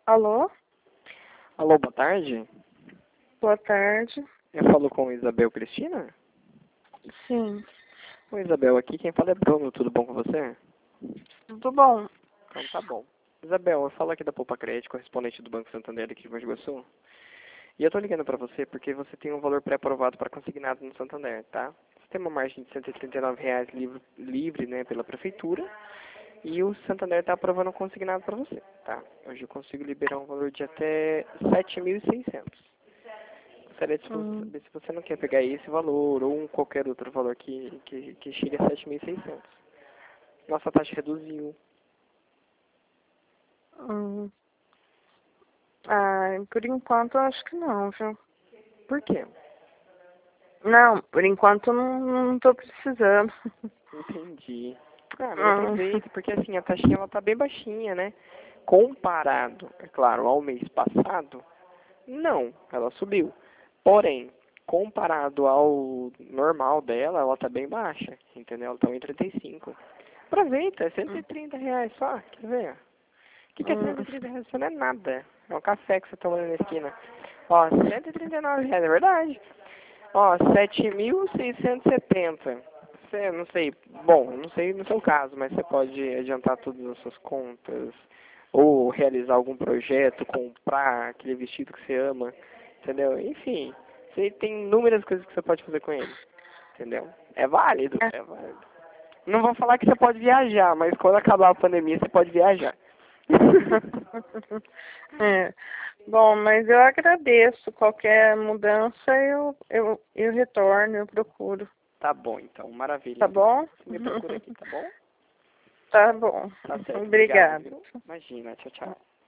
Alô? Alô, boa tarde. Boa tarde. Eu falo com Isabel Cristina? Sim. Oi, Isabel, aqui quem fala é Bruno, tudo bom com você? Tudo bom? Então tá bom. Isabel, eu falo aqui da Poupa Crédito, correspondente do Banco Santander aqui de Mogi Guaçu. E eu tô ligando pra você porque você tem um valor pré-aprovado para consignado no Santander, tá? Você tem uma margem de R$ 139 livre, né, pela prefeitura. E o Santander tá aprovando um consignado pra você, tá? Hoje eu consigo liberar um valor de até 7.600. Gostaria de Hum, saber se você não quer pegar esse valor ou qualquer outro valor que chegue a 7.600. Nossa taxa reduziu. hum. Por enquanto eu acho que não, viu? Por quê? Não, por enquanto eu não tô precisando. Entendi. Ah, mas Hum, aproveita, porque assim, a taxinha ela tá bem baixinha, né? Comparado, é claro, ao mês passado, não, ela subiu. Porém, comparado ao normal dela, ela tá bem baixa, entendeu? Ela tá 1,35. Aproveita, é R$ 130 só, quer ver? O que é hum, R$ 130? Isso não é nada. É um café que você toma na esquina. Ó, R$ 139, é verdade. Ó, 7.670. Você, não sei, bom, não sei no seu caso, mas você pode adiantar todas as suas contas, ou realizar algum projeto, comprar aquele vestido que você ama, entendeu? Enfim, você tem inúmeras coisas que você pode fazer com ele, entendeu? É válido, é. é válido. Não vou falar que você pode viajar, mas quando acabar a pandemia você pode viajar. É. Bom, mas eu agradeço. Qualquer mudança eu retorno, eu procuro. Tá bom, então. Maravilha, Tá então. bom? Você me procura aqui, tá bom? Tá bom. Tá certo. Obrigado, Obrigada. viu? Imagina. Tchau, tchau.